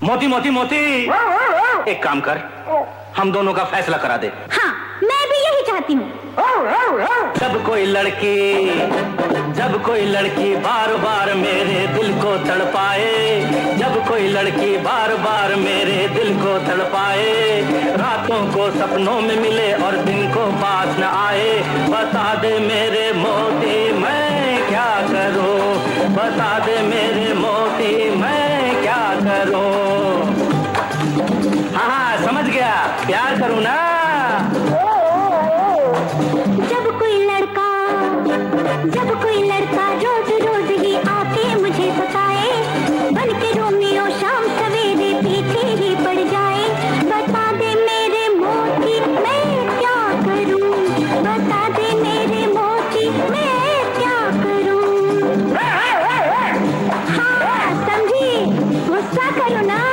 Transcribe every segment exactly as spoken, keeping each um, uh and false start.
मोती मोती मोती, एक काम कर, हम दोनों का फैसला करा दे। हाँ, मैं भी यही चाहती हूँ। जब कोई लड़की जब कोई लड़की बार बार मेरे दिल को तड़पाए, जब कोई लड़की बार बार मेरे दिल को तड़पाए, रातों को सपनों में मिले और दिन को पास न आए, बता दे मेरे मोती मैं क्या करूं, बता दे मेरे मोती मैं क्या करूं। हाँ समझ गया, प्यार करूं ना। जब कोई लड़का जब कोई लड़का रोज रोज ही आके मुझे सताए, बन के रोमियो शाम सवेरे पीछे ही पड़ जाए, बता दे मेरे मोती मैं क्या करूं, बता दे मेरे मोती मैं क्या करूं। हाँ समझी, गुस्सा करो ना।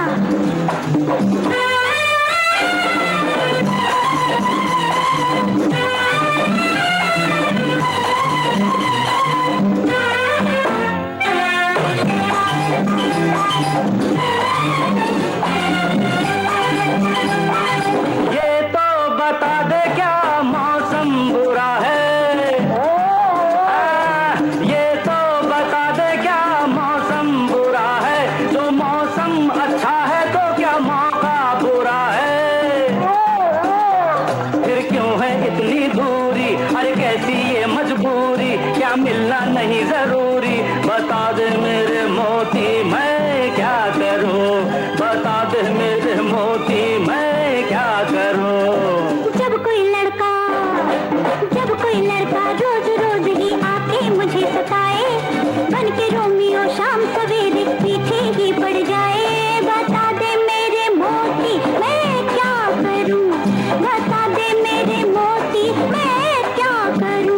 ये तो बता दे क्या मौसम बुरा है, आ, ये तो बता दे क्या मौसम बुरा है, जो मौसम अच्छा है तो क्या मौका बुरा है, फिर क्यों है इतनी दूरी, अरे कैसी ये मजबूरी, क्या मिलना नहीं जरूरी, बता दे मेरे मोती मैं क्या करूं, बता दे मेरे मोती मैं क्या करूं। जब कोई लड़का जब कोई लड़का रोज रोज ही आके मुझे सताए, बन के रोमियो शाम सवेरे पीछे ही पड़ जाए, बता दे मेरे मोती मैं क्या करूं, बता दे मेरे मोती मैं क्या करूं।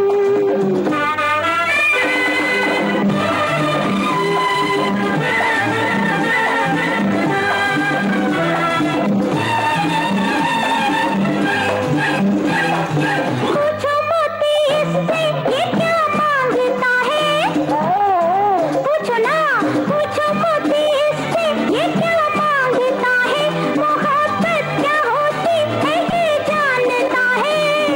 पूछो मोती इससे ये क्या मांगता है, पूछो ना, पूछो मोती इससे ये क्या मांगता है, मोहब्बत क्या होती है ये जानता है,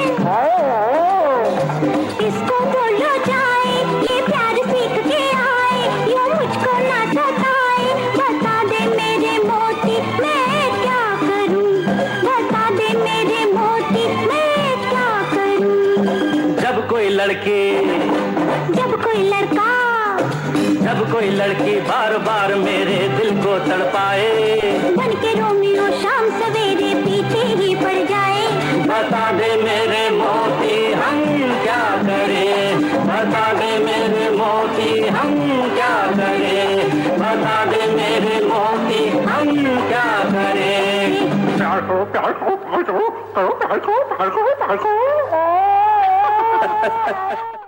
इसको बोलो जाए ये प्यार सीख के आए, यूं मुझको ना सताए, बता दे मेरे मोती मैं क्या करूं, बता दे मेरे मोती मैं क्या करूं। जब कोई लड़की जब कोई लड़का जब कोई लड़की बार बार मेरे दिल को तड़पाए, बन के रोमियो शाम सवेरे पीछे ही पड़ जाए, बता दे मेरे मोती हम क्या करें, बता दे मेरे मोती हम क्या करें, बता दे मेरे मोती हम क्या करें। प्यार करो प्यार करो प्यार करो करो प्यार करो प्यार करो प्यार करो।